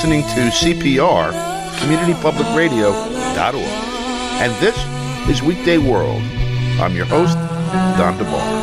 listening to CPR, CommunityPublicRadio.org. And this is Weekday World. I'm your host, Don DeBar.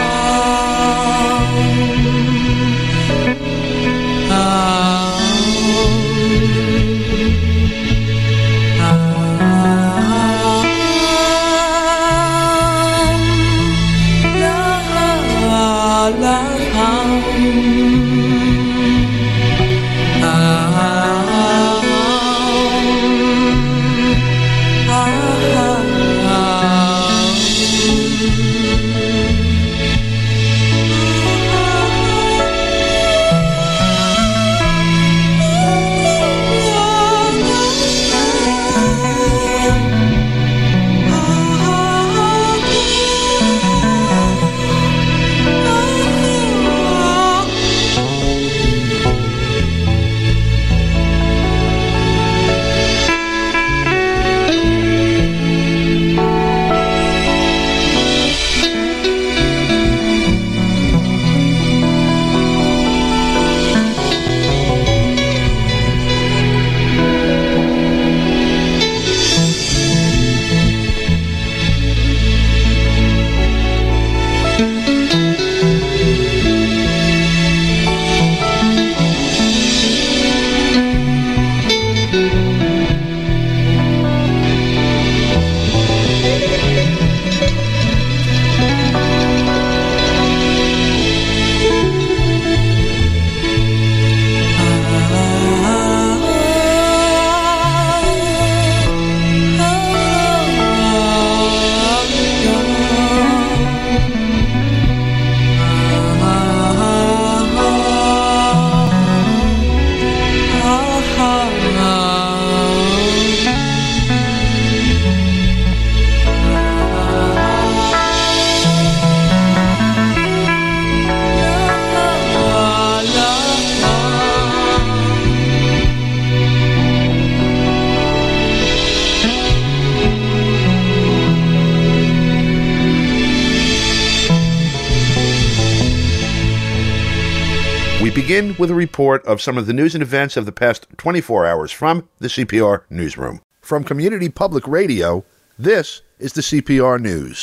We begin with a report of some of the news and events of the past 24 hours from the CPR Newsroom. From Community Public Radio, this is the CPR News.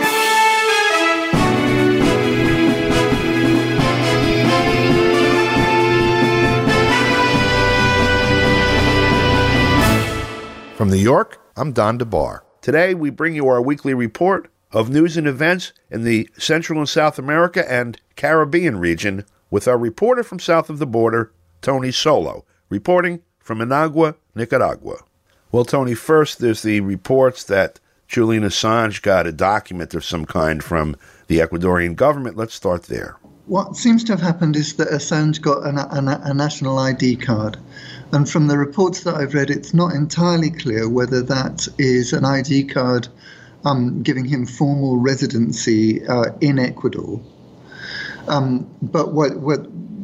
From New York, I'm Don DeBar. Today, we bring you our weekly report of news and events in the Central and South America and Caribbean region with our reporter from south of the border, Tony Solo, reporting from Managua, Nicaragua. Well, Tony, first there's the reports that Julian Assange got a document of some kind from the Ecuadorian government. Let's start there. What seems to have happened is that Assange got a national ID card. And from the reports that I've read, it's not entirely clear whether that is an ID card giving him formal residency in Ecuador. But what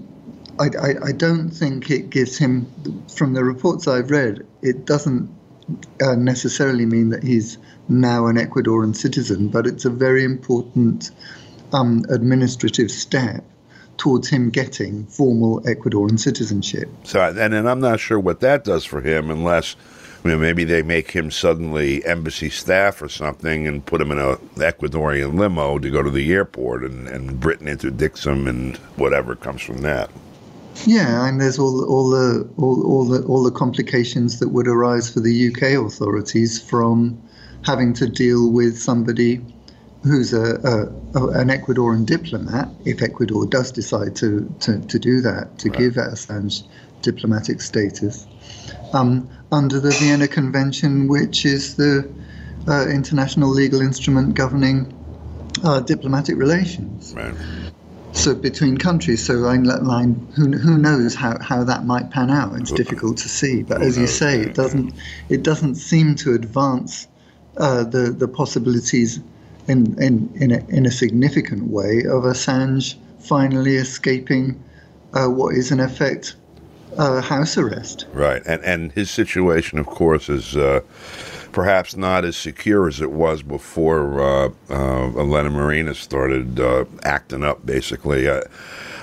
I don't think it gives him, from the reports I've read, it doesn't necessarily mean that he's now an Ecuadorian citizen, but it's a very important administrative step towards him getting formal Ecuadorian citizenship. So, and I'm not sure what that does for him unless maybe they make him suddenly embassy staff or something and put him in a Ecuadorian limo to go to the airport and Britain interdicts him and whatever comes from that. Yeah, and there's all the complications that would arise for the UK authorities from having to deal with somebody who's an Ecuadorian diplomat, if Ecuador does decide to do that, to give Assange diplomatic status, under the Vienna Convention, which is the international legal instrument governing diplomatic relations. Right. So between countries, so who knows how that might pan out? It's difficult to see, but as you say, it doesn't seem to advance the possibilities in a significant way of Assange finally escaping what is in effect house arrest. Right, and his situation, of course, is perhaps not as secure as it was before Elena Marina started acting up, basically.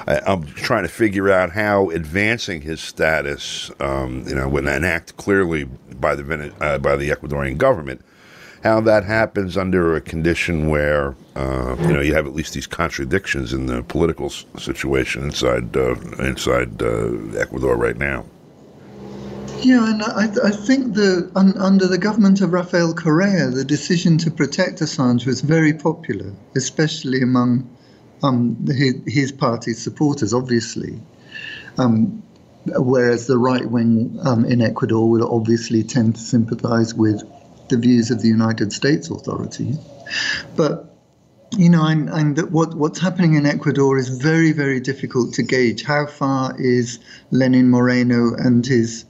I'm trying to figure out how advancing his status, when an act clearly by the Ecuadorian government, how that happens under a condition where you have at least these contradictions in the political situation inside Ecuador right now. Yeah, and I think under the government of Rafael Correa, the decision to protect Assange was very popular, especially among his party's supporters, obviously. Whereas the right wing in Ecuador will obviously tend to sympathize with the views of the United States authorities. But what's happening in Ecuador is very, very difficult to gauge. How far is Lenin Moreno and his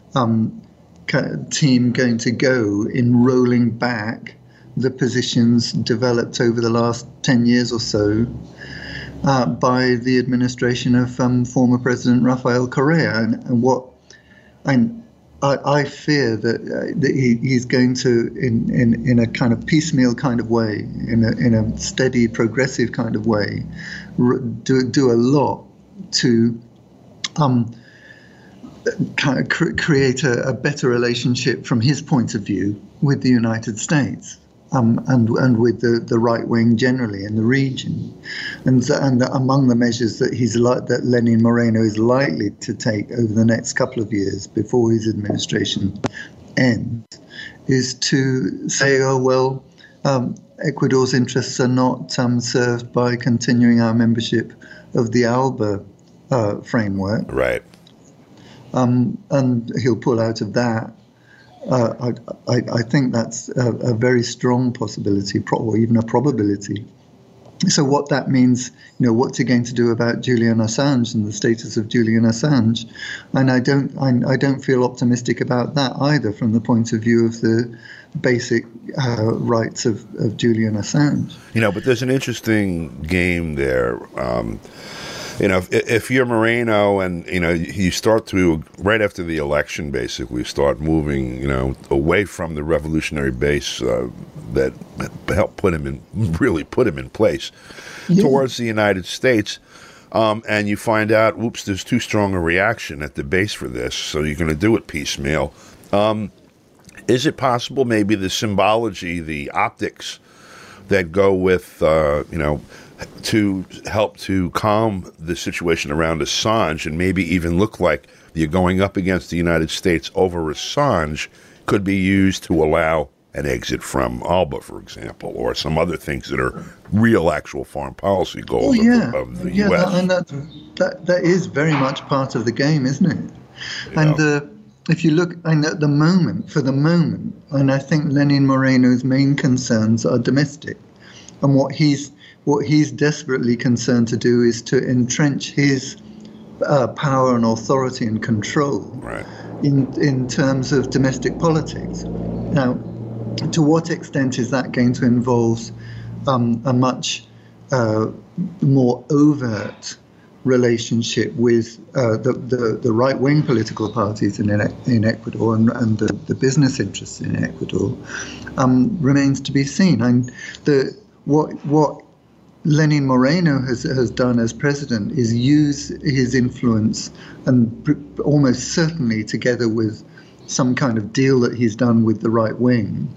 team going to go in rolling back the positions developed over the last 10 years or so by the administration of former President Rafael Correa? I fear that he's going to, in a kind of piecemeal kind of way, in a steady, progressive kind of way, do a lot to kind of create a better relationship from his point of view with the United States and with the right wing generally in the region, and among the measures that Lenin Moreno is likely to take over the next couple of years before his administration ends is to say, Ecuador's interests are not served by continuing our membership of the ALBA framework. Right. And he'll pull out of that. I think that's a very strong possibility, or even a probability. So what that means, what's he going to do about Julian Assange and the status of Julian Assange? And I don't feel optimistic about that either, from the point of view of the basic rights of Julian Assange. But there's an interesting game there. If you're Moreno and, you start to, right after the election, basically start moving, away from the revolutionary base that helped put him in place towards the United States, and you find out, whoops, there's too strong a reaction at the base for this, so you're going to do it piecemeal. Is it possible maybe the symbology, the optics that go with, to help to calm the situation around Assange and maybe even look like you're going up against the United States over Assange could be used to allow an exit from ALBA, for example, or some other things that are real, actual foreign policy goals of the U.S. That is very much part of the game, isn't it? Yeah. And if you look, at the moment, and I think Lenin Moreno's main concerns are domestic, and what he's desperately concerned to do is to entrench his power and authority and control in terms of domestic politics. Now, to what extent is that going to involve a much more overt relationship with the right-wing political parties in Ecuador and the business interests in Ecuador remains to be seen. And what Lenin Moreno has done as president is use his influence, and almost certainly together with some kind of deal that he's done with the right wing,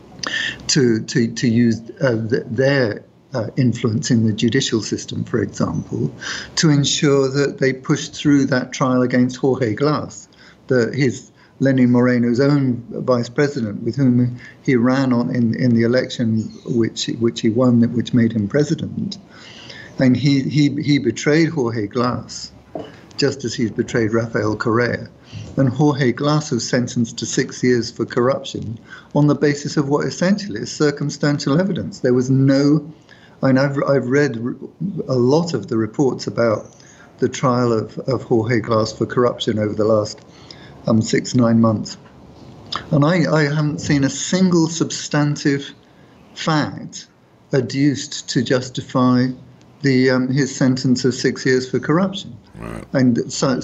to use their influence in the judicial system, for example, to ensure that they push through that trial against Jorge Glass, Lenin Moreno's own vice president, with whom he ran in the election which he won, which made him president. And he betrayed Jorge Glass, just as he's betrayed Rafael Correa. And Jorge Glass was sentenced to 6 years for corruption on the basis of what essentially is circumstantial evidence. There was no, and I've read a lot of the reports about the trial of Jorge Glass for corruption over the last 6-9 months, and I haven't seen a single substantive fact adduced to justify his sentence of 6 years for corruption. Right. And so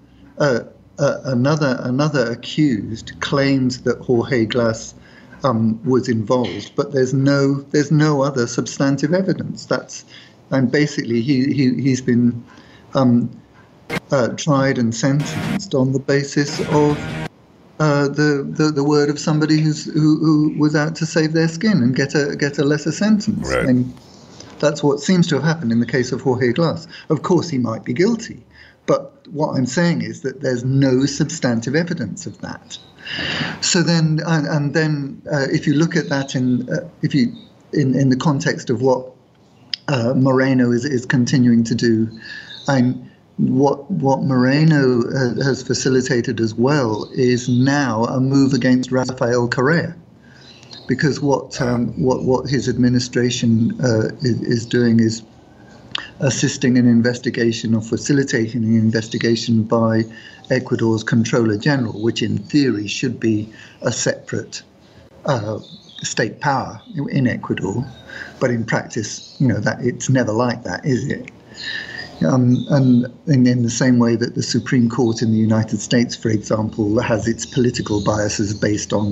another accused claimed that Jorge Glass was involved, but there's no other substantive evidence. And basically he's been tried and sentenced on the basis of the word of somebody who was out to save their skin and get a lesser sentence. Right. And that's what seems to have happened in the case of Jorge Glass. Of course, he might be guilty, but what I'm saying is that there's no substantive evidence of that. So then, if you look at that in the context of what Moreno is continuing to do, what Moreno has facilitated as well is now a move against Rafael Correa, because what his administration is doing is assisting an investigation or facilitating an investigation by Ecuador's Controller General, which in theory should be a separate state power in Ecuador, but in practice, that it's never like that, is it? And in the same way that the Supreme Court in the United States, for example, has its political biases based on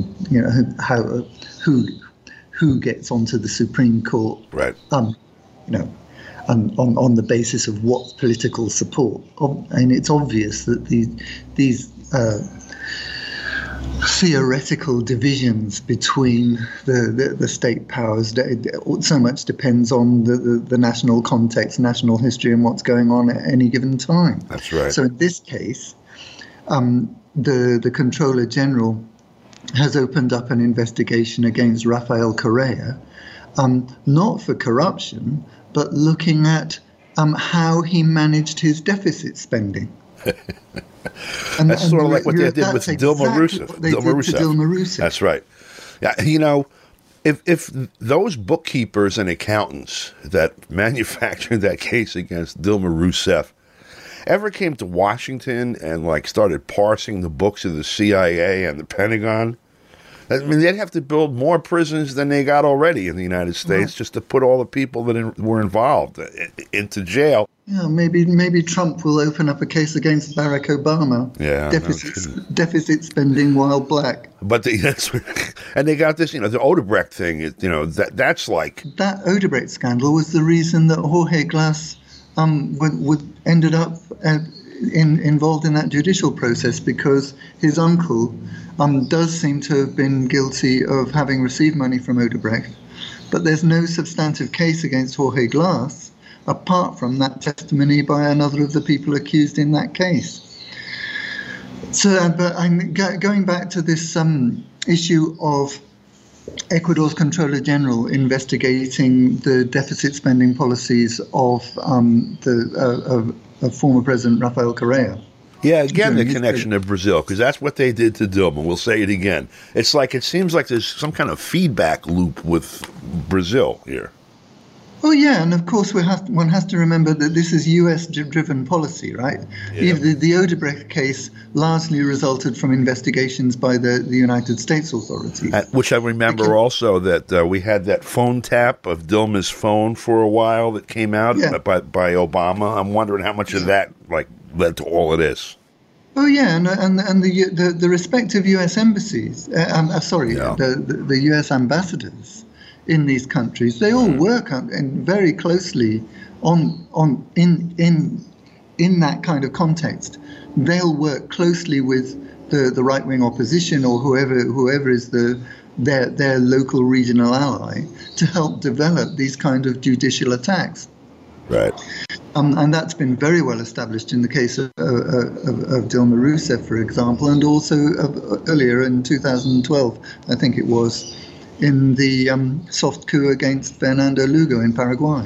who gets onto the Supreme Court, right? And on the basis of what political support. And it's obvious that these theoretical divisions between the state powers, so much depends on the national context, national history, and what's going on at any given time. That's right. So in this case, the Controller General has opened up an investigation against Rafael Correa, not for corruption, but looking at how he managed his deficit spending. That's sort of like what they did with Dilma Rousseff. That's right. Yeah, if those bookkeepers and accountants that manufactured that case against Dilma Rousseff ever came to Washington and started parsing the books of the CIA and the Pentagon, I mean, they'd have to build more prisons than they got already in the United States just to put all the people that were involved into jail. Yeah, maybe Trump will open up a case against Barack Obama. Yeah, deficit spending while black. But and they got this, the Odebrecht thing. That's like that Odebrecht scandal was the reason that Jorge Glass ended up involved in that judicial process, because his uncle does seem to have been guilty of having received money from Odebrecht, but there's no substantive case against Jorge Glass apart from that testimony by another of the people accused in that case. So, but I'm going back to this issue of Ecuador's Controller General investigating the deficit spending policies of former President Rafael Correa. Yeah, again, the connection to Brazil, because that's what they did to Dilma. We'll say it again. It seems like there's some kind of feedback loop with Brazil here. Well, yeah, and of course one has to remember that this is U.S.-driven policy, right? Yeah. The Odebrecht case largely resulted from investigations by the United States authorities. Which I remember also that we had that phone tap of Dilma's phone for a while that came out by Obama. I'm wondering how much of that led to all of this. Oh yeah, and the respective U.S. embassies, the U.S. ambassadors in these countries, they all work very closely in that kind of context. They'll work closely with the right-wing opposition or whoever is their local regional ally to help develop these kind of judicial attacks. Right. And that's been very well established in the case of Dilma Rousseff, for example, and also earlier in 2012, I think it was, in the soft coup against Fernando Lugo in Paraguay.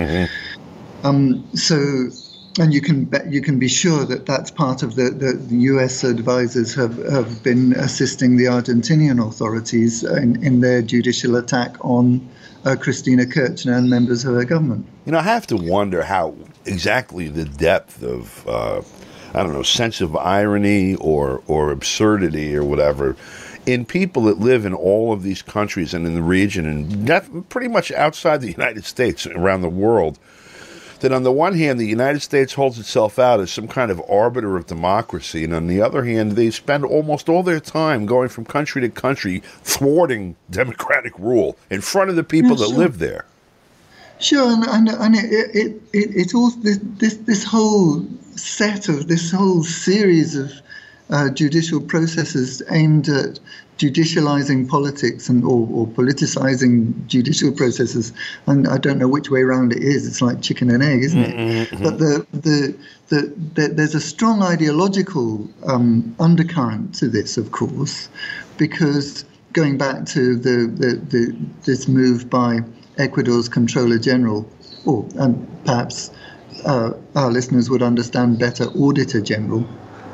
And you can be sure that that's part of the U.S. advisors have been assisting the Argentinian authorities in their judicial attack on Cristina Kirchner and members of her government. I have to wonder how exactly the depth of, sense of irony or absurdity or whatever in people that live in all of these countries and in the region and pretty much outside the United States, around the world, that on the one hand, the United States holds itself out as some kind of arbiter of democracy, and on the other hand, they spend almost all their time going from country to country thwarting democratic rule in front of the people that live there. Sure, and it all this whole set of this whole series of judicial processes aimed at judicializing politics or politicizing judicial processes, and I don't know which way around it is. It's like chicken and egg, isn't it? Mm-hmm. But there's a strong ideological undercurrent to this, of course, because going back to this move by Ecuador's Controller General, or perhaps our listeners would understand better, Auditor General,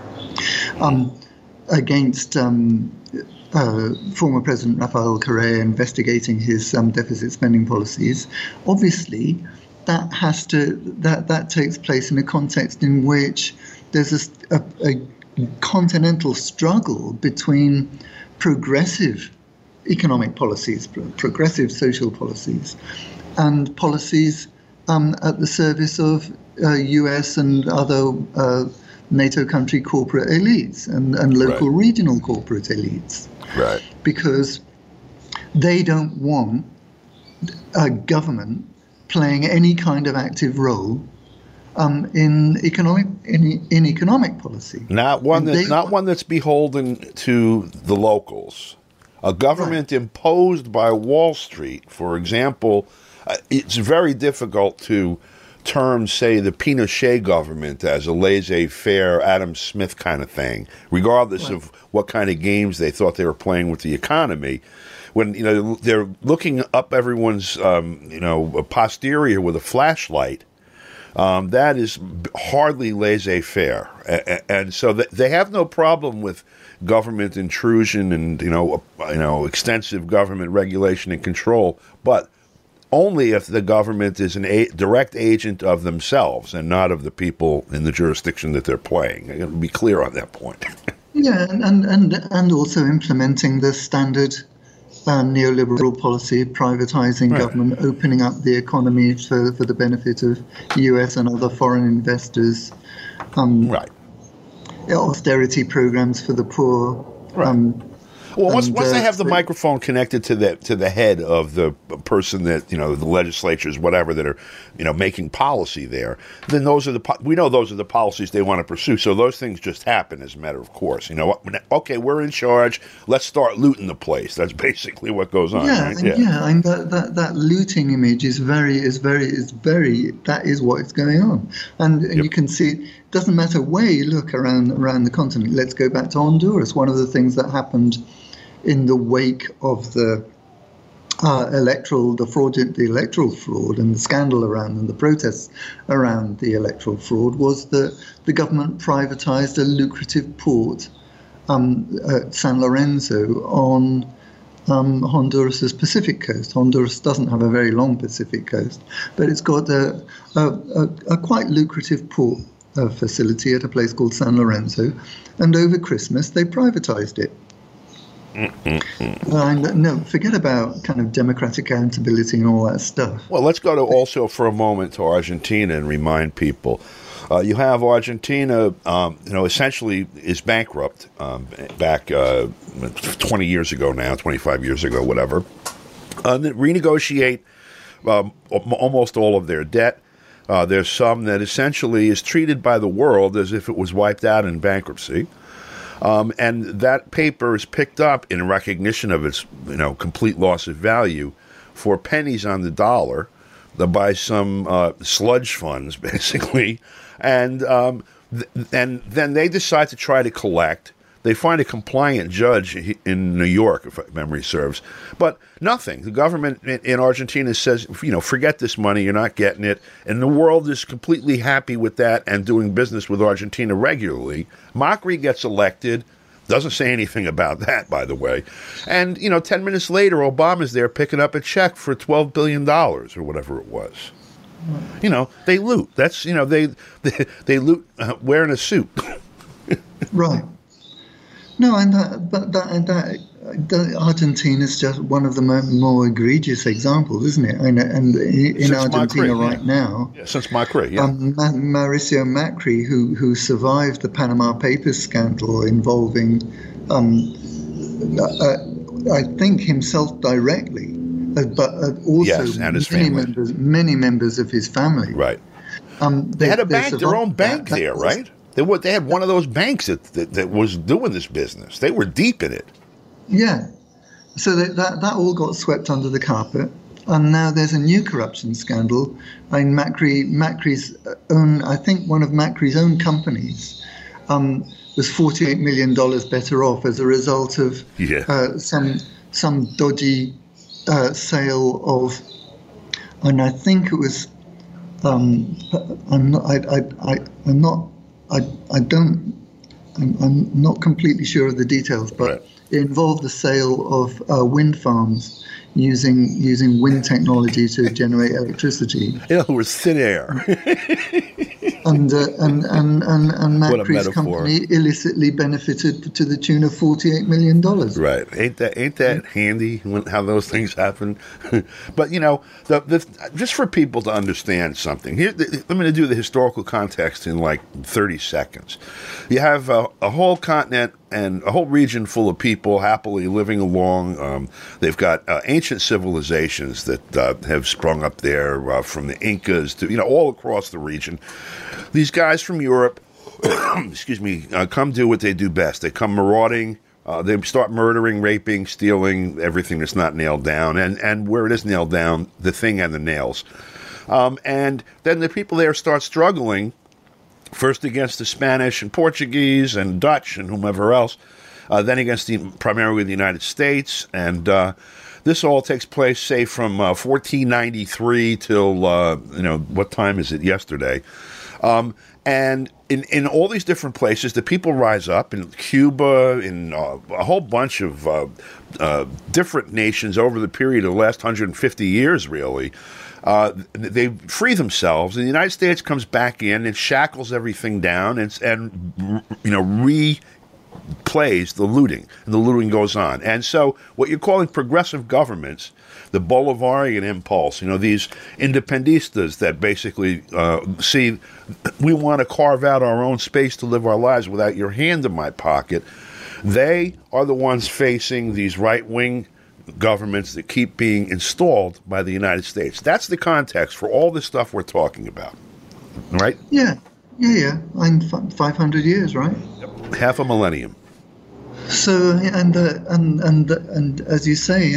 against former President Rafael Correa investigating his deficit spending policies. Obviously, that takes place in a context in which there's a continental struggle between progressive economic policies, progressive social policies, and policies at the service of US and other NATO country corporate elites and local regional corporate elites. Right. Because they don't want a government playing any kind of active role in economic policy. Not one that's beholden to the locals. A government imposed by Wall Street, for example. It's very difficult to term, say, the Pinochet government as a laissez-faire Adam Smith kind of thing, regardless of what kind of games they thought they were playing with the economy. When they're looking up everyone's posterior with a flashlight, that is hardly laissez-faire, and so they have no problem with government intrusion and extensive government regulation and control, but only if the government is a direct agent of themselves and not of the people in the jurisdiction that they're playing. I'm going to be clear on that point. Yeah, and also implementing the standard neoliberal policy, privatizing government, opening up the economy for the benefit of US and other foreign investors. Austerity programs for the poor. Well, once they have the microphone connected to the head of the person that the legislatures, whatever, that are making policy there, then we know those are the policies they want to pursue. So those things just happen as a matter of course. Okay, we're in charge. Let's start looting the place. That's basically what goes on. Yeah, right? And that looting image is very. That is what is going on, and you can see. It doesn't matter where you look around the continent. Let's go back to Honduras. One of the things that happened in the wake of the electoral fraud and the scandal around and the protests around the electoral fraud was that the government privatized a lucrative port, San Lorenzo, on Honduras's Pacific coast. Honduras doesn't have a very long Pacific coast, but it's got a quite lucrative port facility at a place called San Lorenzo, and over Christmas they privatized it. No, forget about kind of democratic accountability and all that stuff. Well, let's go to also for a moment to Argentina and remind people. You have Argentina, essentially is bankrupt back 20 years ago now, 25 years ago, whatever. Renegotiate almost all of their debt. There's some that essentially is treated by the world as if it was wiped out in bankruptcy. And that paper is picked up in recognition of its, complete loss of value for pennies on the dollar by some sludge funds, basically. And then they decide to try to collect. They find a compliant judge in New York, if memory serves, but nothing. The government in Argentina says, forget this money, you're not getting it. And the world is completely happy with that and doing business with Argentina regularly. Macri gets elected, doesn't say anything about that, by the way. And, 10 minutes later, Obama's there picking up a check for $12 billion or whatever it was. They loot. That's, they loot wearing a suit. Right. No, Argentina is just one of the more egregious examples, isn't it? And in Argentina right now, since Macri, Mauricio Macri, who survived the Panama Papers scandal involving, I think himself directly, also yes, and his family. many members of his family. Right. They had a bank, their own bank there, right? They had one of those banks that was doing this business. They were deep in it. Yeah. So that all got swept under the carpet. And now there's a new corruption scandal. I mean, Macri's own, I think one of Macri's own companies was $48 million better off as a result of some dodgy sale of, and I think it was, I'm not completely sure of the details, but right. It involved the sale of wind farms using wind technology to generate electricity. It was thin air. And Macri's company illicitly benefited to the tune of $48 million. Right. Ain't that handy how those things happen? But, just for people to understand something, here, I'm going to do the historical context in like 30 seconds. You have a whole continent and a whole region full of people happily living along. They've got ancient civilizations that have sprung up there from the Incas to, all across the region. These guys from Europe, excuse me, come do what they do best. They come marauding. They start murdering, raping, stealing everything that's not nailed down. And where it is nailed down, the thing and the nails. And then the people there start struggling, first against the Spanish and Portuguese and Dutch and whomever else, then against primarily the United States. And this all takes place, say, from 1493 till, what time is it yesterday? And in all these different places, the people rise up. In Cuba, in a whole bunch of different nations over the period of the last 150 years, really, they free themselves. And the United States comes back in and shackles everything down and replays the looting. And the looting goes on. And so what you're calling progressive governments, the Bolivarian impulse, these independistas that basically see we want to carve out our own space to live our lives without your hand in my pocket, they are the ones facing these right-wing governments that keep being installed by the United States. That's the context for all this stuff we're talking about, right? Yeah. I'm 500 years, right? Half a millennium. So, and as you say,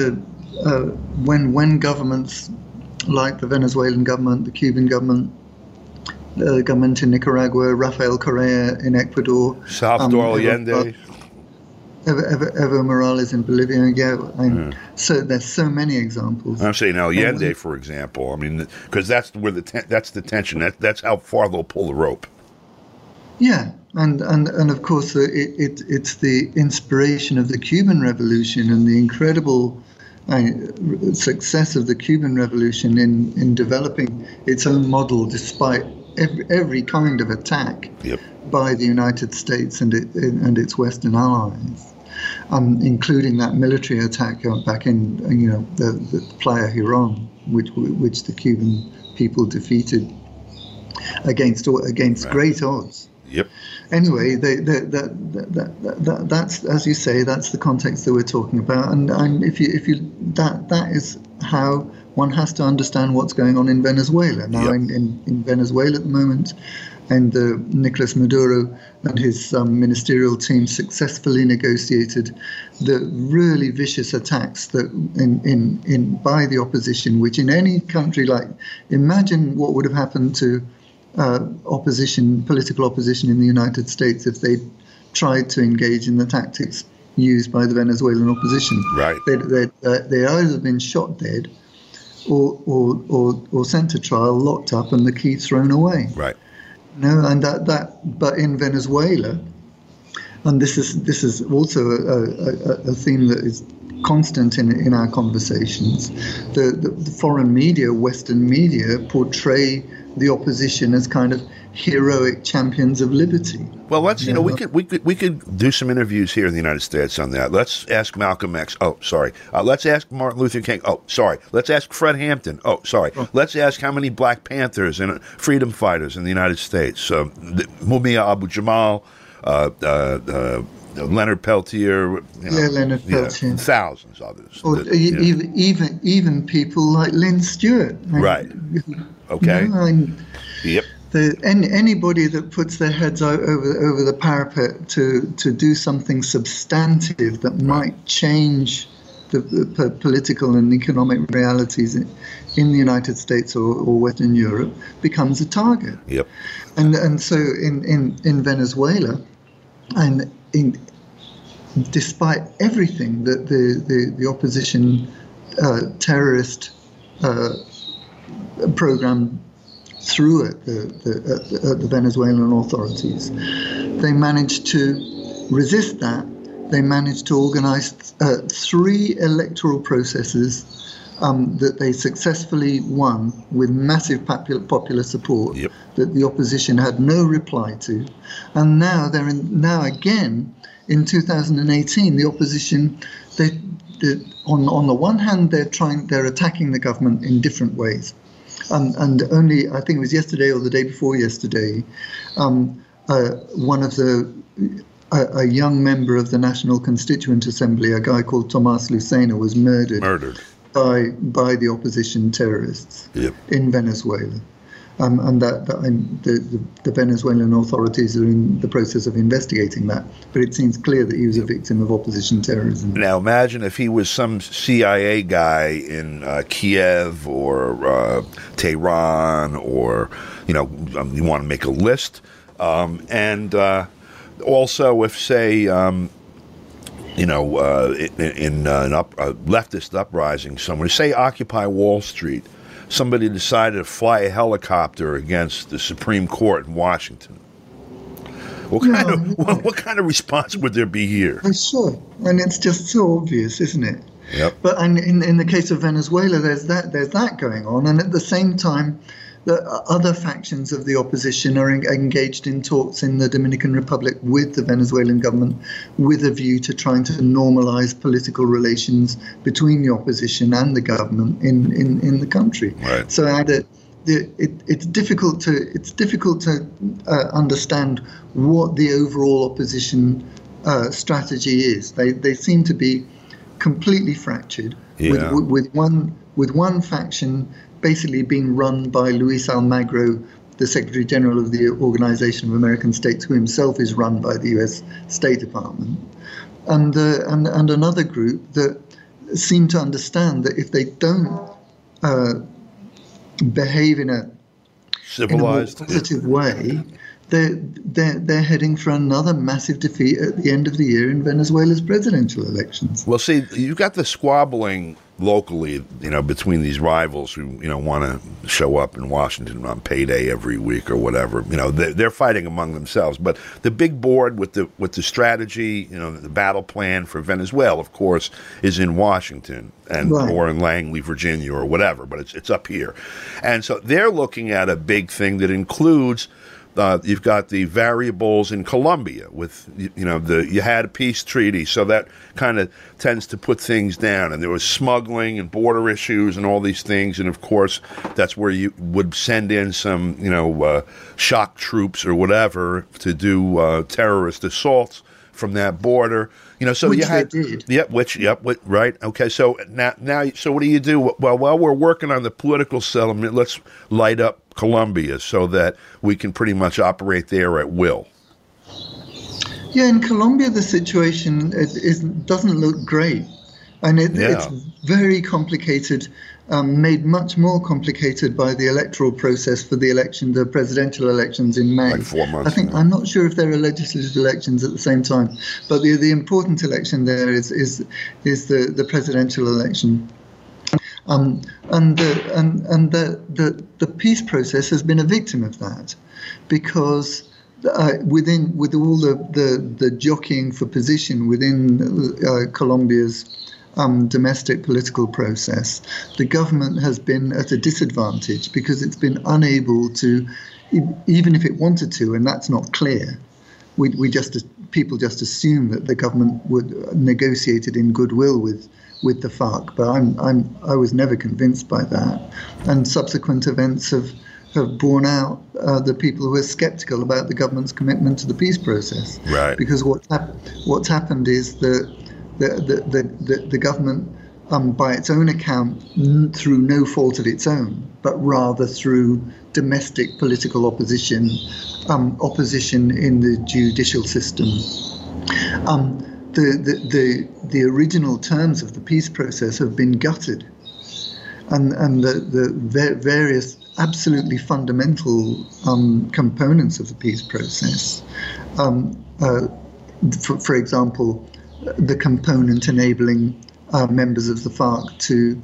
when governments like the Venezuelan government, the Cuban government, the government in Nicaragua, Rafael Correa in Ecuador, Salvador Allende, Evo Morales in Bolivia. So there's so many examples. I'm saying Allende, for example. I mean, because that's where that's the tension. That's how far they'll pull the rope. Yeah, and of course it's the inspiration of the Cuban Revolution and the incredible success of the Cuban Revolution in developing its own model despite every kind of attack by the United States and its Western allies, including that military attack back in the Playa Girón, which the Cuban people defeated against great odds. Yep. Anyway, that's, as you say, that's the context that we're talking about, and that is how one has to understand what's going on in Venezuela now. In Venezuela at the moment, and Nicolas Maduro and his ministerial team successfully negotiated the really vicious attacks that by the opposition, which in any country, like, imagine what would have happened to political opposition in the United States if they tried to engage in the tactics used by the Venezuelan opposition. Right. They either been shot dead or sent to trial, locked up, and the key thrown away. Right. But in Venezuela, and this is also a theme that is constant in our conversations. The foreign media, Western media, portray the opposition as kind of heroic champions of liberty. Well, let's we could do some interviews here in the United States on that. Let's ask Malcolm X. Oh, sorry. Let's ask Martin Luther King. Oh, sorry. Let's ask Fred Hampton. Oh, sorry. Let's ask how many Black Panthers and freedom fighters in the United States. Mumia Abu-Jamal, Leonard Peltier. Leonard Peltier. Thousands others. Or even people like Lynn Stewart. Right. Okay. Yep. Anybody that puts their heads out over the parapet to do something substantive that might change the political and economic realities in the United States or Western Europe becomes a target. Yep. And so in Venezuela, and despite everything that the opposition terrorist program threw at the Venezuelan authorities, they managed to resist that. They managed to organize 3 electoral processes that they successfully won with massive popular support. Yep. That the opposition had no reply to, and now now again in 2018 the opposition on the one hand they're attacking the government in different ways, and only I think it was yesterday or the day before yesterday, one of a young member of the National Constituent Assembly, a guy called Tomás Lucena, was murdered. By the opposition terrorists. Yep. In Venezuela. And the Venezuelan authorities are in the process of investigating that. But it seems clear that he was a victim of opposition terrorism. Now imagine if he was some CIA guy in Kiev or Tehran, or, you want to make a list. And also if, say, in an leftist uprising somewhere, say Occupy Wall Street, somebody decided to fly a helicopter against the Supreme Court in Washington. What kind of response would there be here? Sure, and it's just so obvious, isn't it? Yep. But in the case of Venezuela, there's that going on, and at the same time, the other factions of the opposition are engaged in talks in the Dominican Republic with the Venezuelan government, with a view to trying to normalize political relations between the opposition and the government in the country. Right. So it's difficult to understand what the overall opposition strategy is. They seem to be completely fractured. Yeah. with one faction basically being run by Luis Almagro, the Secretary General of the Organization of American States, who himself is run by the U.S. State Department, and another group that seem to understand that if they don't behave in a civilized, more positive way, they're heading for another massive defeat at the end of the year in Venezuela's presidential elections. Well, see, you've got the squabbling locally, between these rivals who, want to show up in Washington on payday every week or whatever. They're fighting among themselves. But the big board with the strategy, the battle plan for Venezuela, of course, is in Washington or in Langley, Virginia, or whatever. But it's up here, and so they're looking at a big thing that includes. You've got the variables in Colombia with, you had a peace treaty, so that kind of tends to put things down. And there was smuggling and border issues and all these things. And, of course, that's where you would send in some, shock troops or whatever to do terrorist assaults from that border. So which you had, they did. Right. Okay. So now, so what do you do? Well, while we're working on the political settlement, let's light up Colombia so that we can pretty much operate there at will. Yeah, in Colombia, the situation doesn't look great, and it's very complicated. Made much more complicated by the electoral process for the presidential elections in May. Like 4 months. I'm not sure if there are legislative elections at the same time, but the important election there is the presidential election. And the peace process has been a victim of that, because with all the jockeying for position within Colombia's domestic political process, the government has been at a disadvantage because it's been unable to, even if it wanted to, and that's not clear. People just assume that the government would negotiated in goodwill with the FARC, but I was never convinced by that. And subsequent events have have borne out the people who are sceptical about the government's commitment to the peace process. Right. Because what's happened is that the government, by its own account, through no fault of its own, but rather through domestic political opposition in the judicial system. The original terms of the peace process have been gutted, and the various absolutely fundamental components of the peace process, for example, the component enabling members of the FARC to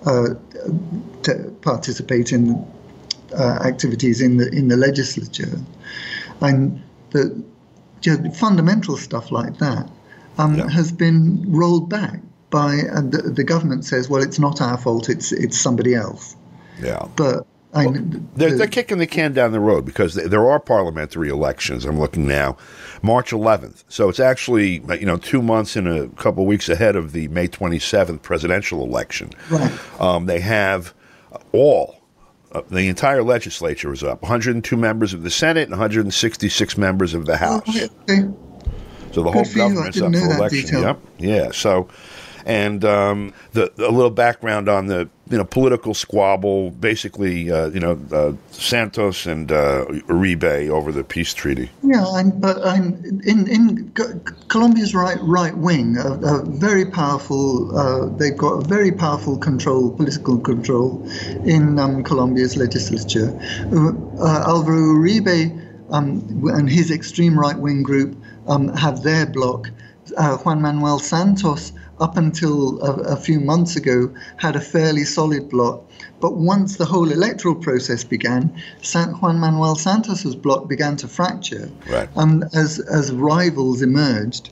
participate in activities in the legislature, and the fundamental stuff like that has been rolled back by the government says, well, it's not our fault, it's somebody else. Yeah, but they're kicking the can down the road because there are parliamentary elections. I'm looking now, March 11th. So it's actually 2 months and a couple of weeks ahead of the May 27th presidential election. Right. They have the entire legislature is up. 102 members of the Senate and 166 members of the House. Okay. So the whole government's up for election. Yep. Yeah. So. And a little background on the political squabble, basically Santos and Uribe over the peace treaty. Yeah, but in Colombia's right wing, a very powerful. They've got a very powerful political control in Colombia's legislature. Alvaro Uribe and his extreme right wing group have their bloc. Juan Manuel Santos, up until a few months ago, had a fairly solid bloc. But once the whole electoral process began, Juan Manuel Santos's bloc began to fracture. Right. As rivals emerged,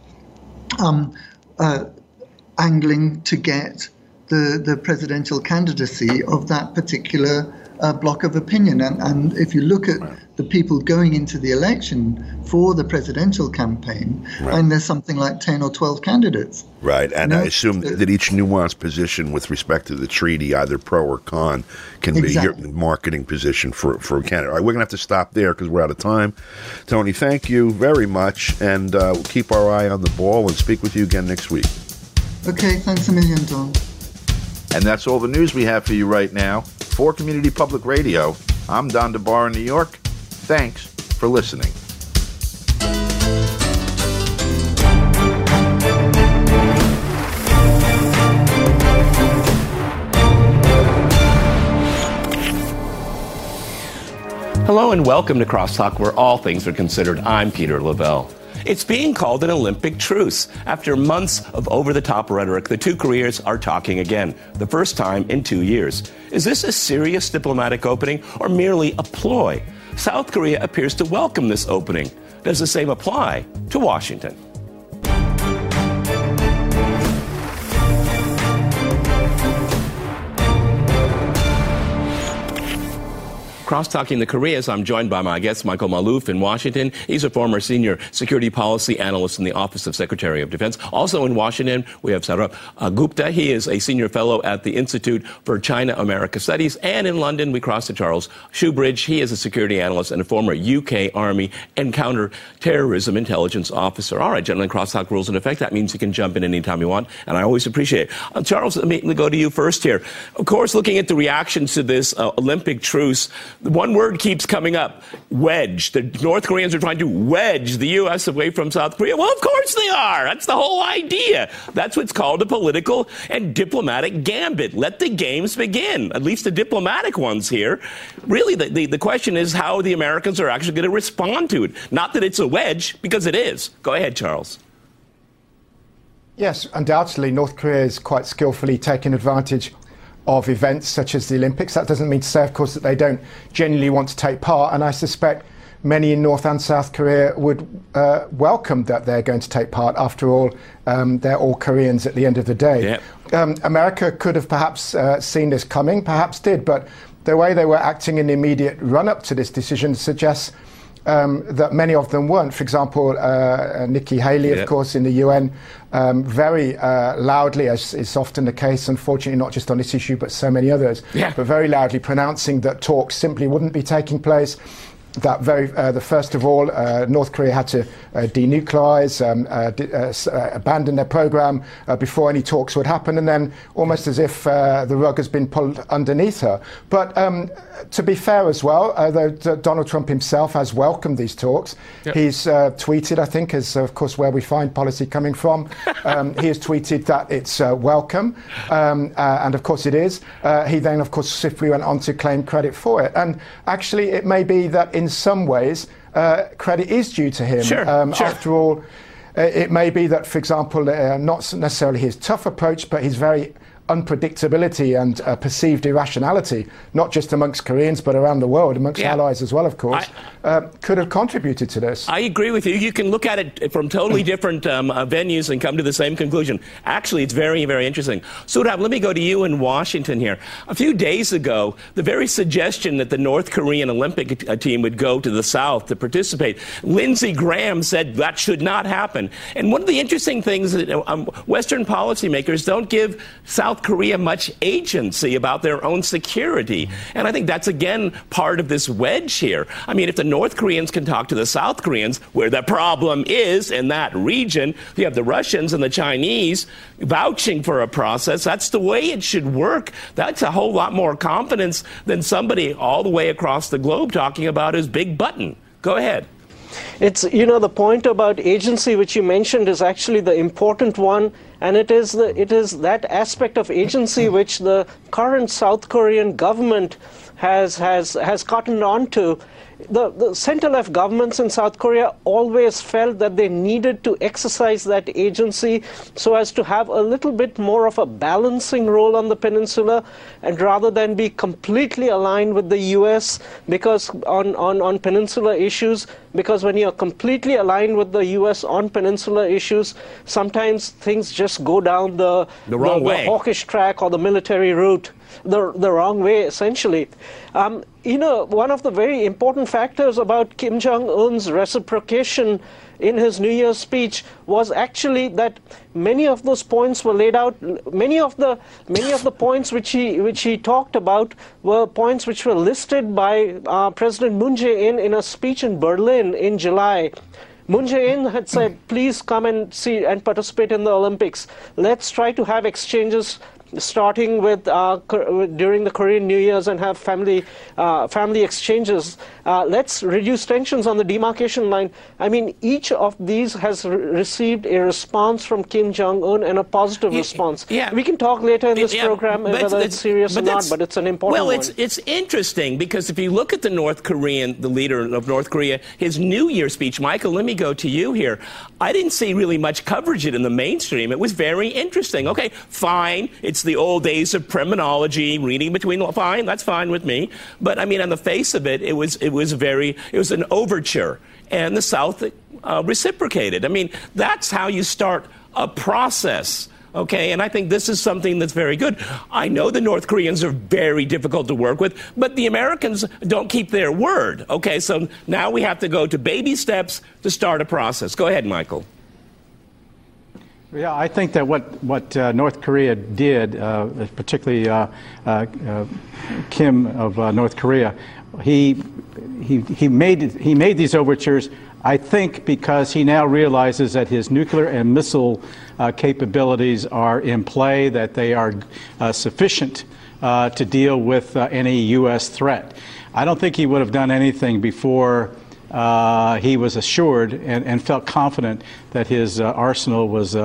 angling to get the presidential candidacy of that particular block of opinion. And if you look at the people going into the election for the presidential campaign, and there's something like 10 or 12 candidates. Right, and I assume that each nuanced position with respect to the treaty, either pro or con, can be your marketing position for a candidate. All right, we're going to have to stop there because we're out of time. Tony, thank you very much, and we'll keep our eye on the ball and speak with you again next week. Okay, thanks a million, Don. And that's all the news we have for you right now. For Community Public Radio, I'm Don DeBar in New York. Thanks for listening. Hello and welcome to Crosstalk, where all things are considered. I'm Peter Lavelle. It's being called an Olympic truce. After months of over-the-top rhetoric, the two Koreas are talking again, the first time in 2 years. Is this a serious diplomatic opening or merely a ploy? South Korea appears to welcome this opening. Does the same apply to Washington? Cross-talking the Koreas, I'm joined by my guest, Michael Maloof in Washington. He's a former senior security policy analyst in the Office of Secretary of Defense. Also in Washington, we have Saurabh Gupta. He is a senior fellow at the Institute for China-America Studies. And in London, we cross to Charles Shoebridge. He is a security analyst and a former UK Army and counter-terrorism intelligence officer. All right, gentlemen, crosstalk rules in effect. That means you can jump in anytime you want, and I always appreciate it. Charles, let me go to you first here. Of course, looking at the reactions to this Olympic truce, one word keeps coming up: wedge. The North Koreans are trying to wedge the U.S. away from South Korea. Well, of course they are. That's the whole idea. That's what's called a political and diplomatic gambit. Let the games begin, at least the diplomatic ones here. Really, the question is how the Americans are actually going to respond to it. Not that it's a wedge, because it is. Go ahead, Charles. Yes, undoubtedly, North Korea is quite skillfully taking advantage of events such as the Olympics. That doesn't mean to say, of course, that they don't genuinely want to take part. And I suspect many in North and South Korea would welcome that they're going to take part. After all, they're all Koreans at the end of the day. Yep. America could have perhaps seen this coming, perhaps did, but the way they were acting in the immediate run-up to this decision suggests that many of them weren't. For example, Nikki Haley, of course, in the UN, very loudly, as is often the case, unfortunately, not just on this issue, but so many others, but very loudly pronouncing that talks simply wouldn't be taking place. That first of all, North Korea had to denuclearize, abandon their program before any talks would happen, and then almost as if the rug has been pulled underneath her. But to be fair as well, though Donald Trump himself has welcomed these talks, he's tweeted, I think, is of course where we find policy coming from. He has tweeted that it's welcome, and of course it is. He then, of course, swiftly went on to claim credit for it. And actually, it may be that in some ways, credit is due to him. After all, it may be that, for example, not necessarily his tough approach, but his very unpredictability and perceived irrationality, not just amongst Koreans, but around the world, amongst allies as well, of course, could have contributed to this. I agree with you. You can look at it from totally different venues and come to the same conclusion. Actually, it's very, very interesting. Sohrab, let me go to you in Washington here. A few days ago, the very suggestion that the North Korean Olympic team would go to the South to participate, Lindsey Graham said that should not happen. And one of the interesting things that Western policymakers don't give South Korea much agency about their own security. And I think that's, again, part of this wedge here. I mean, if the North Koreans can talk to the South Koreans, where the problem is in that region, you have the Russians and the Chinese vouching for a process. That's the way it should work. That's a whole lot more confidence than somebody all the way across the globe talking about his big button. Go ahead. It's, the point about agency which you mentioned is actually the important one, and it is that aspect of agency which the current South Korean government has cottoned on to. The center-left governments in South Korea always felt that they needed to exercise that agency so as to have a little bit more of a balancing role on the peninsula, and rather than be completely aligned with the U.S. because on peninsula issues, because when you're completely aligned with the U.S. on peninsula issues, sometimes things just go down the wrong way, the hawkish track or the military route, the wrong way, essentially. One of the very important factors about Kim Jong-un's reciprocation in his New Year's speech was actually that many of those points were laid out. Many of the points which he talked about were points which were listed by President Moon Jae-in in a speech in Berlin in July. Moon Jae-in had said, please come and see and participate in the Olympics. Let's try to have exchanges starting with during the Korean New Year's and have family exchanges. Let's reduce tensions on the demarcation line. I mean, each of these has received a response from Kim Jong-un and a positive response. We can talk later in this program whether it's serious or not, but it's an important one. Well, it's interesting because if you look at the leader of North Korea, his New Year speech, Michael, let me go to you here. I didn't see really much coverage in the mainstream. It was very interesting. Okay, fine. It's the old days of criminology, reading between fine. That's fine with me. But I mean, on the face of it, it was an overture, and the South reciprocated. I mean, that's how you start a process. Okay, and I think this is something that's very good. I know the North Koreans are very difficult to work with, but the Americans don't keep their word. Okay, so now we have to go to baby steps to start a process. Go ahead, Michael. Yeah, I think that what North Korea did, particularly Kim of North Korea, he made these overtures, I think, because he now realizes that his nuclear and missile capabilities are in play, that they are sufficient to deal with any U.S. threat. I don't think he would have done anything before he was assured and felt confident that his arsenal was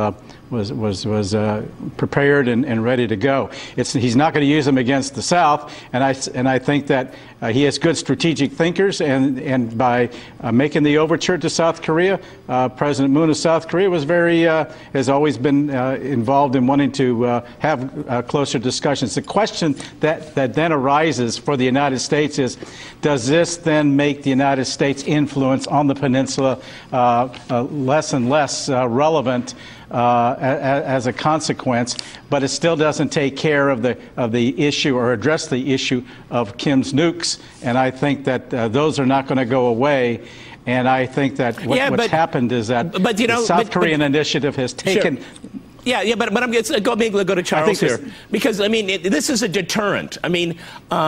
prepared and ready to go. He's not going to use them against the South, and I think that he has good strategic thinkers, and by making the overture to South Korea, President Moon of South Korea has always been involved in wanting to have closer discussions. The question that then arises for the United States is, does this then make the United States influence on the peninsula less and less relevant as a consequence, but it still doesn't take care of the issue or address the issue of Kim's nukes. And I think that those are not going to go away. And I think that what's happened is that the South Korean initiative has taken. Sure. Yeah, but I'm going to go to Charles here, because I mean this is a deterrent. I mean,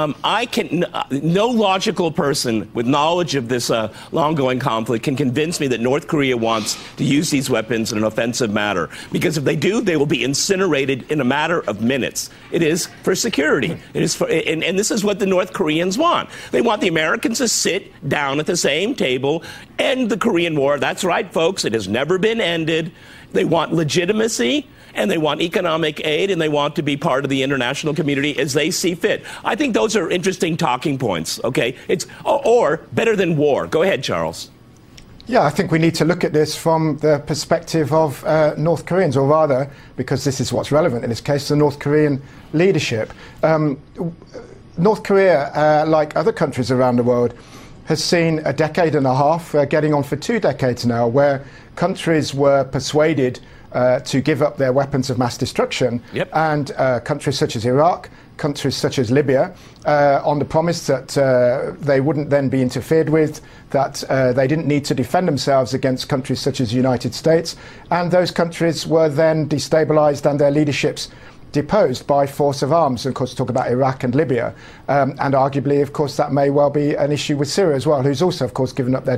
no logical person with knowledge of this long-going conflict can convince me that North Korea wants to use these weapons in an offensive manner, because if they do, they will be incinerated in a matter of minutes. It is for security. It is for, and this is what the North Koreans want. They want the Americans to sit down at the same table, end the Korean War. That's right, folks. It has never been ended. They want legitimacy, and they want economic aid, and they want to be part of the international community as they see fit. I think those are interesting talking points, okay? Or better than war. Go ahead, Charles. Yeah, I think we need to look at this from the perspective of North Koreans, or rather, because this is what's relevant in this case, the North Korean leadership. North Korea, like other countries around the world, has seen a decade and a half, getting on for 2 decades now, where countries were persuaded to give up their weapons of mass destruction, and countries such as Iraq, countries such as Libya, on the promise that they wouldn't then be interfered with, that they didn't need to defend themselves against countries such as the United States, and those countries were then destabilized and their leaderships deposed by force of arms. And of course, talk about Iraq and Libya, and arguably, of course, that may well be an issue with Syria as well, who's also, of course, given up their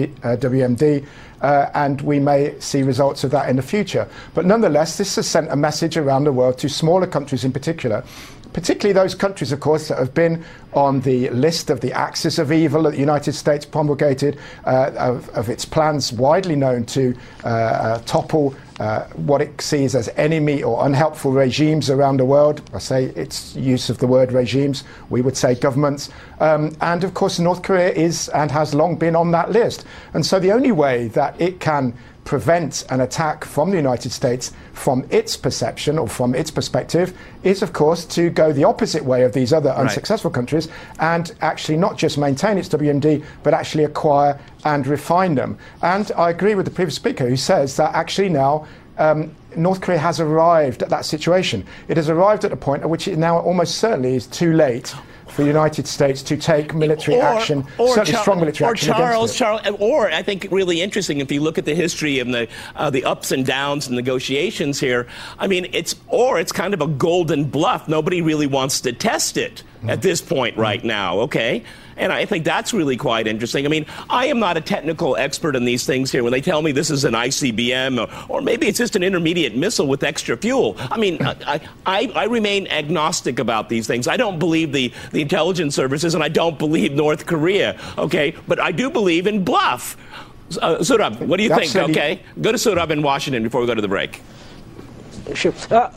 WMD, and we may see results of that in the future. But nonetheless, this has sent a message around the world to smaller countries in particular, particularly those countries, of course, that have been on the list of the axis of evil that the United States promulgated, of its plans widely known to topple what it sees as enemy or unhelpful regimes around the world. I say its use of the word regimes, we would say governments. And of course, North Korea is and has long been on that list. And so the only way that it can prevent an attack from the United States from its perception or from its perspective is, of course, to go the opposite way of these other unsuccessful countries and actually not just maintain its WMD, but actually acquire and refine them. And I agree with the previous speaker who says that actually now North Korea has arrived at that situation. It has arrived at a point at which it now almost certainly is too late for the United States to take military action, certainly strong military action against it. Or I think really interesting, if you look at the history of the ups and downs and negotiations here, I mean, it's kind of a golden bluff. Nobody really wants to test it at this point right now, okay? And I think that's really quite interesting. I mean, I am not a technical expert in these things here. When they tell me this is an ICBM, or maybe it's just an intermediate missile with extra fuel, I mean, I remain agnostic about these things. I don't believe the intelligence services, and I don't believe North Korea, okay? But I do believe in bluff. Surab, what do you think? Okay, go to Surab in Washington before we go to the break. Sure.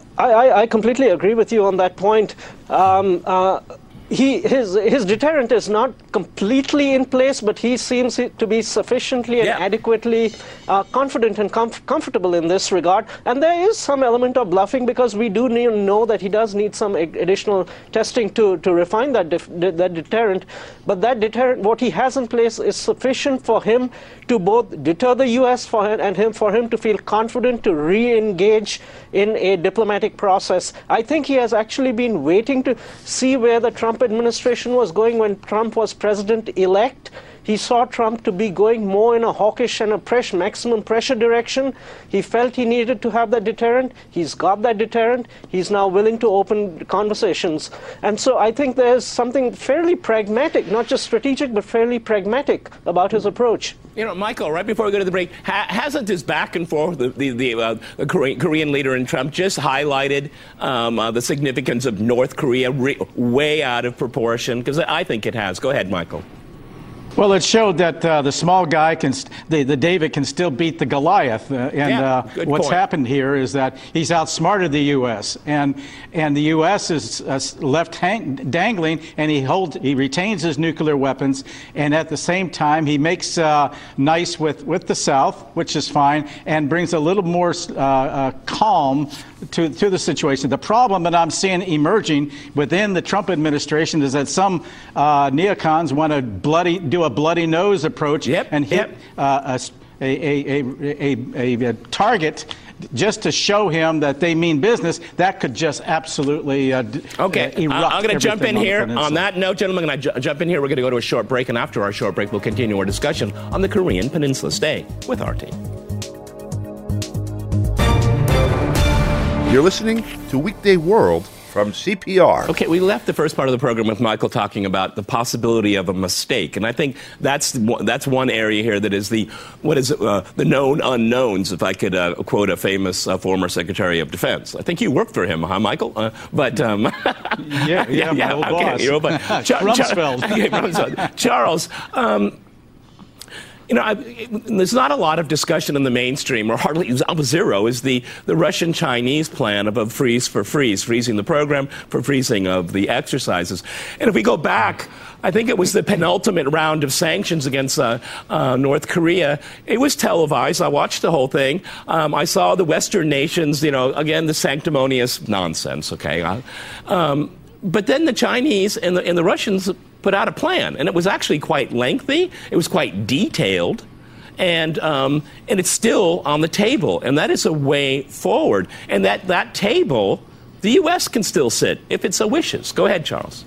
I completely agree with you on that point. His deterrent is not completely in place, but he seems to be sufficiently and adequately confident and comfortable in this regard. And there is some element of bluffing, because we do know that he does need some additional testing to refine that deterrent. But that deterrent, what he has in place, is sufficient for him to both deter the U.S. for him to feel confident to re-engage in a diplomatic process. I think he has actually been waiting to see where the Trump administration was going when Trump was president-elect. He saw Trump to be going more in a hawkish and a maximum pressure direction. He felt he needed to have that deterrent. He's got that deterrent. He's now willing to open conversations. And so I think there's something fairly pragmatic, not just strategic, but fairly pragmatic about his approach. You know, Michael, right before we go to the break, hasn't this back and forth, the Korean leader and Trump, just highlighted the significance of North Korea way out of proportion? Because I think it has. Go ahead, Michael. Well, it showed that the small guy the David can still beat the Goliath, what's happened here is that he's outsmarted the U.S. and the U.S. is left dangling, and he retains his nuclear weapons, and at the same time he makes nice with the South, which is fine, and brings a little more calm to the situation. The problem that I'm seeing emerging within the Trump administration is that some neocons want to do a bloody nose approach and hit a target just to show him that they mean business, that could just absolutely erupt. I'm going to jump in here on that note, gentlemen. I'm going to jump in here. We're going to go to a short break, and after our short break, we'll continue our discussion on the Korean Peninsula. Stay with our team. You're listening to Weekday World from CPR. Okay, we left the first part of the program with Michael talking about the possibility of a mistake, and I think that's one area here that is the known unknowns. If I could quote a famous former Secretary of Defense, I think you worked for him, huh, Michael? My old boss. Your old boss. Rumsfeld. Charles. There's not a lot of discussion in the mainstream, or hardly zero, is the Russian-Chinese plan of a freeze for freeze, freezing the program for freezing of the exercises. And if we go back, I think it was the penultimate round of sanctions against North Korea. It was televised. I watched the whole thing. I saw the Western nations, again, the sanctimonious nonsense, okay? But then the Chinese and the Russians put out a plan, and it was actually quite lengthy. It was quite detailed, and it's still on the table, and that is a way forward. And that table, the U.S. can still sit if it so wishes. Go ahead, Charles.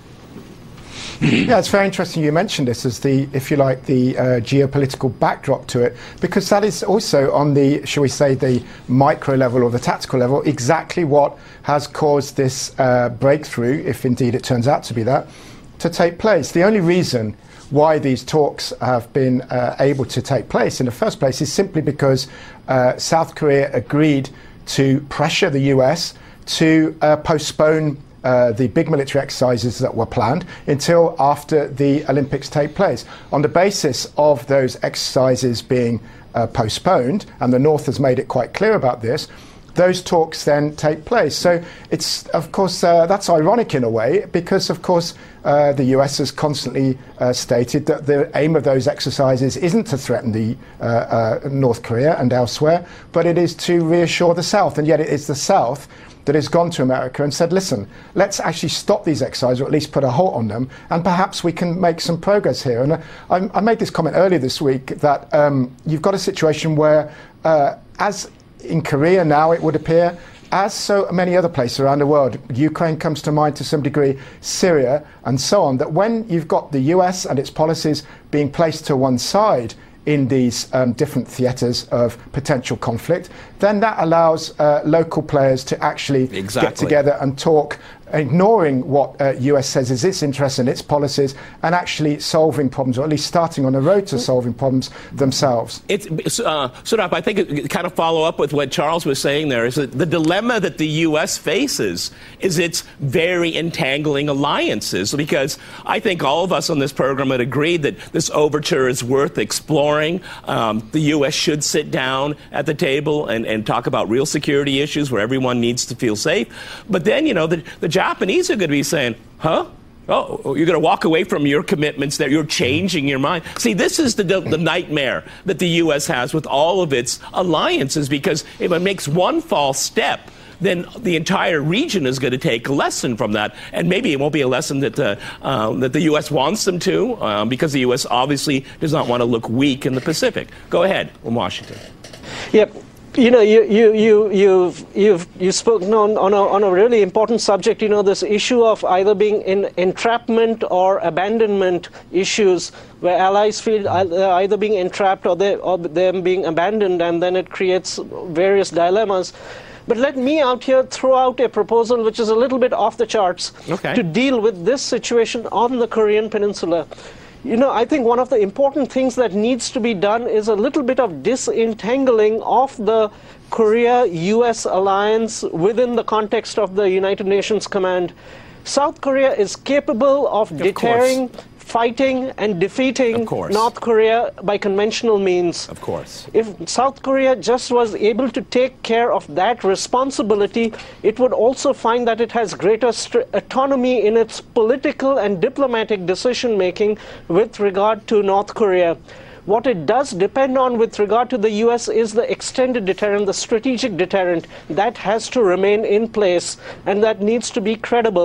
Yeah, it's very interesting you mentioned this as the geopolitical backdrop to it, because that is also on the, shall we say, the micro level or the tactical level, exactly what has caused this breakthrough, if indeed it turns out to be that, to take place. The only reason why these talks have been able to take place in the first place is simply because South Korea agreed to pressure the US to postpone the big military exercises that were planned until after the Olympics take place. On the basis of those exercises being postponed, and the North has made it quite clear about this, those talks then take place. So it's, of course, that's ironic in a way, because, of course, the US has constantly stated that the aim of those exercises isn't to threaten the North Korea and elsewhere, but it is to reassure the South. And yet it is the South that has gone to America and said, listen, let's actually stop these exercises, or at least put a halt on them, and perhaps we can make some progress here. And I made this comment earlier this week that you've got a situation where, as in Korea now, it would appear, as so many other places around the world, Ukraine comes to mind to some degree, Syria, and so on, that when you've got the US and its policies being placed to one side in these different theatres of potential conflict, then that allows local players to actually get together and talk, ignoring what US says is its interests and its policies, and actually solving problems, or at least starting on a road to solving problems themselves. Sudhap, I think it kind of follow up with what Charles was saying there, is that the dilemma that the US faces is its very entangling alliances, because I think all of us on this program would agree that this overture is worth exploring. The US should sit down at the table and talk about real security issues where everyone needs to feel safe. But then, the Japanese are going to be saying, huh? Oh, you're going to walk away from your commitments there. You're changing your mind. See, this is the nightmare that the U.S. has with all of its alliances, because if it makes one false step, then the entire region is going to take a lesson from that. And maybe it won't be a lesson that the U.S. wants them to, because the U.S. obviously does not want to look weak in the Pacific. Go ahead, in Washington. Yep. You've spoken on a really important subject. This issue of either being in entrapment or abandonment issues, where allies feel either being entrapped or them being abandoned, and then it creates various dilemmas. But let me out here throw out a proposal which is a little bit off the charts to deal with this situation on the Korean Peninsula. I think one of the important things that needs to be done is a little bit of disentangling of the Korea-US alliance within the context of the United Nations Command. South Korea is capable of deterring, fighting, and defeating North Korea by conventional means. Of course. If South Korea just was able to take care of that responsibility, it would also find that it has greater autonomy in its political and diplomatic decision-making with regard to North Korea. What it does depend on with regard to the U.S. is the extended deterrent, the strategic deterrent. That has to remain in place, and that needs to be credible.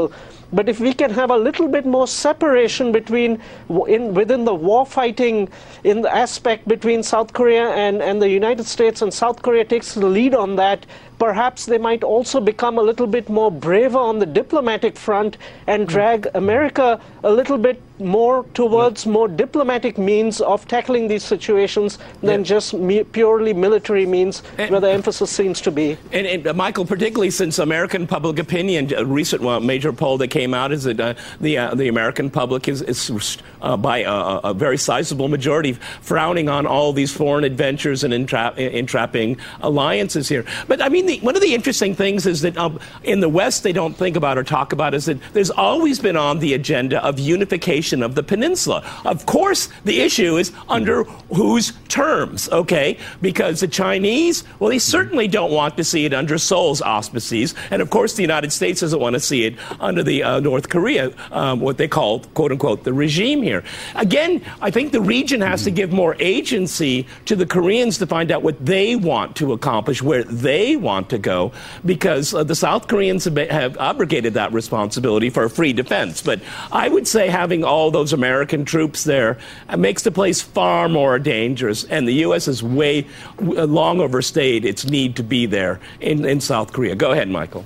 But if we can have a little bit more separation within the war fighting in the aspect between South Korea and the United States, and South Korea takes the lead on that, perhaps they might also become a little bit more braver on the diplomatic front and drag America a little bit more towards more diplomatic means of tackling these situations than just purely military means, where the emphasis seems to be. And Michael, particularly since American public opinion, a recent major poll that came out is that the American public is by a very sizable majority frowning on all these foreign adventures and entrapping alliances here. But I mean, one of the interesting things is that in the West they don't think about or talk about is that there's always been on the agenda of unification of the peninsula. Of course, the issue is under whose terms, okay? Because the Chinese, well, they certainly don't want to see it under Seoul's auspices. And of course, the United States doesn't want to see it under the North Korea, what they call, quote unquote, the regime here. Again, I think the region has to give more agency to the Koreans to find out what they want to accomplish, where they want to go, because the South Koreans have abrogated that responsibility for free defense. But I would say having all those American troops there makes the place far more dangerous, and the U.S. has long overstayed its need to be there in South Korea. Go ahead, Michael.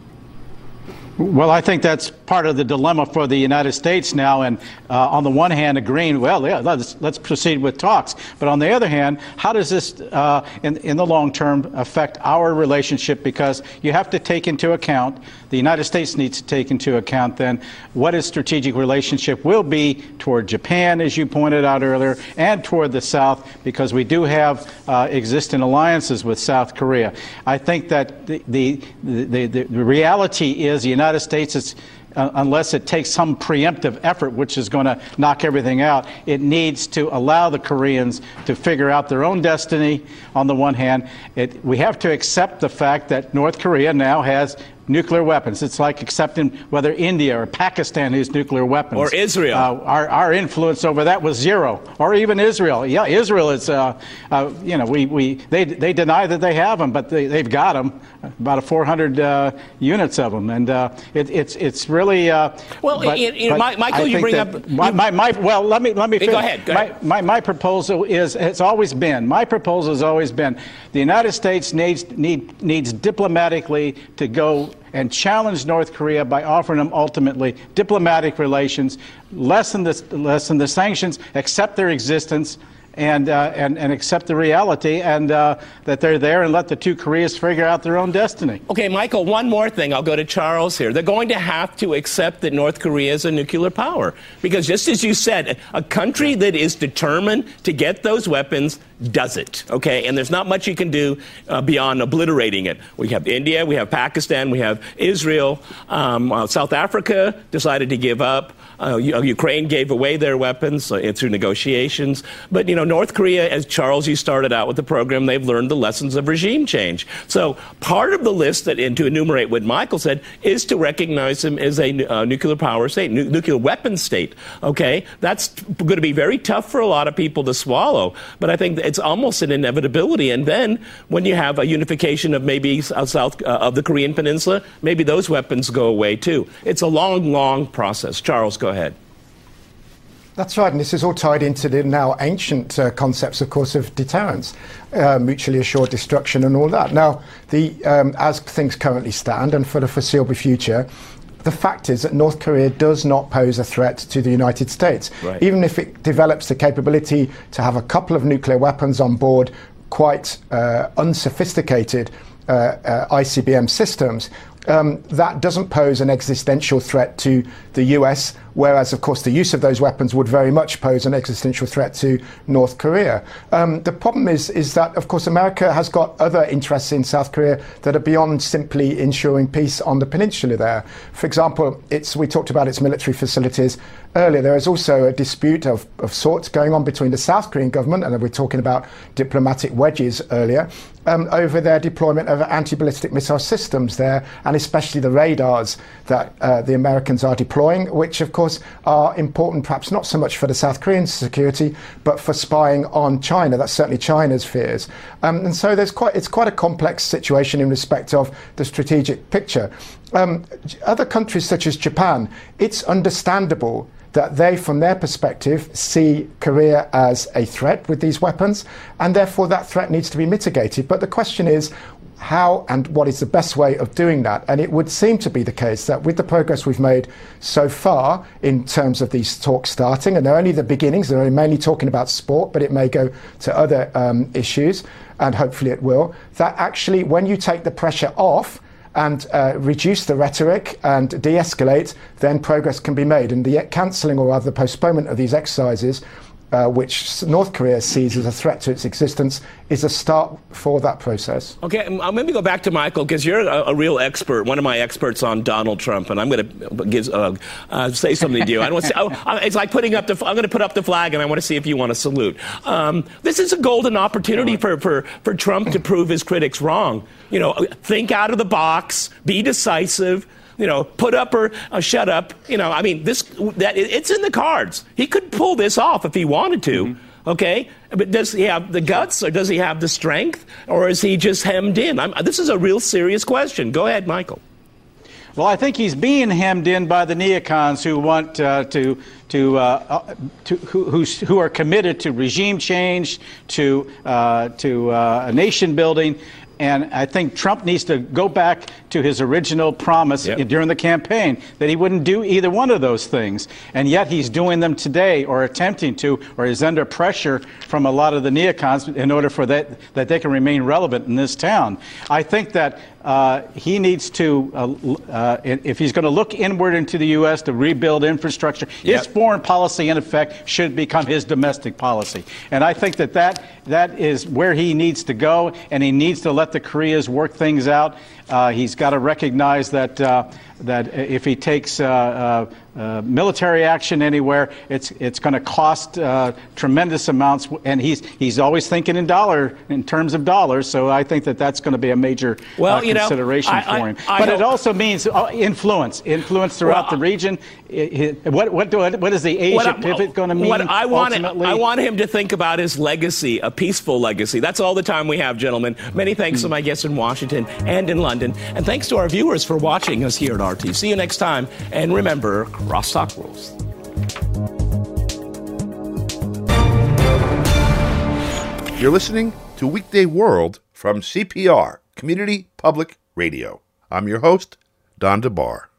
Well, I think that's part of the dilemma for the United States now. And on the one hand, agreeing, well, yeah, let's proceed with talks. But on the other hand, how does this, in the long term, affect our relationship? Because you have to take into account, the United States needs to take into account then what its strategic relationship will be toward Japan, as you pointed out earlier, and toward the South, because we do have existing alliances with South Korea. I think that the reality is the United States is, unless it takes some preemptive effort, which is going to knock everything out, it needs to allow the Koreans to figure out their own destiny on the one hand. We have to accept the fact that North Korea now has nuclear weapons. It's like accepting whether India or Pakistan has nuclear weapons. Or Israel. Our influence over that was zero. Or even Israel. Yeah, Israel is, they deny that they have them, but they've got them, about 400 units of them. And it's really... Michael, you bring up... Well, let me finish. Go ahead. My proposal has always been the United States needs diplomatically to go and challenge North Korea by offering them ultimately diplomatic relations, lessen the sanctions, accept their existence, and accept the reality and that they're there, and let the two Koreas figure out their own destiny. Okay, Michael, one more thing. I'll go to Charles here. They're going to have to accept that North Korea is a nuclear power, because just as you said, a country that is determined to get those weapons does it, okay? And there's not much you can do beyond obliterating it. We have India, we have Pakistan, we have Israel. South Africa decided to give up. Ukraine gave away their weapons through negotiations. But, North Korea, as Charles, you started out with the program, they've learned the lessons of regime change. So part of the list, and to enumerate what Michael said, is to recognize them as a nuclear power state, nuclear weapons state, okay? That's going to be very tough for a lot of people to swallow. But I think it's almost an inevitability. And then when you have a unification of maybe south of the Korean Peninsula, maybe those weapons go away too. It's a long, long process. Charles, go ahead. That's right, and this is all tied into the now ancient concepts, of course, of deterrence, mutually assured destruction and all that. Now, as things currently stand, and for the foreseeable future, the fact is that North Korea does not pose a threat to the United States. Right. Even if it develops the capability to have a couple of nuclear weapons on board, quite unsophisticated ICBM systems, that doesn't pose an existential threat to the US, whereas, of course, the use of those weapons would very much pose an existential threat to North Korea. The problem is that, of course, America has got other interests in South Korea that are beyond simply ensuring peace on the peninsula there. For example, we talked about its military facilities earlier. There is also a dispute of sorts going on between the South Korean government, and we're talking about diplomatic wedges earlier, over their deployment of anti-ballistic missile systems there, and especially the radars that the Americans are deploying deploying, which of course are important, perhaps not so much for the South Korean security, but for spying on China. That's certainly China's fears. And so it's quite a complex situation in respect of the strategic picture. Other countries such as Japan, it's understandable that they, from their perspective, see Korea as a threat with these weapons, and therefore that threat needs to be mitigated. But the question is, how and what is the best way of doing that? And it would seem to be the case that with the progress we've made so far in terms of these talks starting, and they're only the beginnings, they're only mainly talking about sport, but it may go to other issues, and hopefully it will, that actually when you take the pressure off and reduce the rhetoric and de-escalate, then progress can be made. And the cancelling or rather the postponement of these exercises, which North Korea sees as a threat to its existence, is a start for that process. Okay, I'll maybe go back to Michael, because you're a real expert, one of my experts on Donald Trump, and I'm going to say something to you. I don't want to say, it's like I'm going to put up the flag, and I want to see if you want to salute. This is a golden opportunity for Trump to prove his critics wrong. You know, think out of the box, be decisive. You know, put up or shut up. You know, I mean, it's in the cards. He could pull this off if he wanted to. Mm-hmm. Okay, but does he have the guts, or does he have the strength, or is he just hemmed in? This is a real serious question. Go ahead, Michael. Well, I think he's being hemmed in by the neocons who want who are committed to regime change, to nation building. And I think Trump needs to go back to his original promise during the campaign that he wouldn't do either one of those things. And yet he's doing them today, or attempting to, or is under pressure from a lot of the neocons in order for that they can remain relevant in this town. I think that he needs to, if he's going to look inward into the U.S. to rebuild infrastructure, his foreign policy, in effect, should become his domestic policy. And I think that is where he needs to go, and he needs to let the Koreas work things out. He's got to recognize that if he takes military action anywhere, it's going to cost tremendous amounts, and he's always thinking in terms of dollars. So I think that's going to be a major consideration for him. But it also means influence throughout the region. What is the Asia pivot going to mean? I want him to think about his legacy, a peaceful legacy. That's all the time we have, gentlemen. Many thanks to my guests in Washington and in London, and thanks to our viewers for watching us here at RT. See you next time, and remember, crosstalk rules. You're listening to Weekday World from CPR, Community Public Radio. I'm your host, Don DeBar.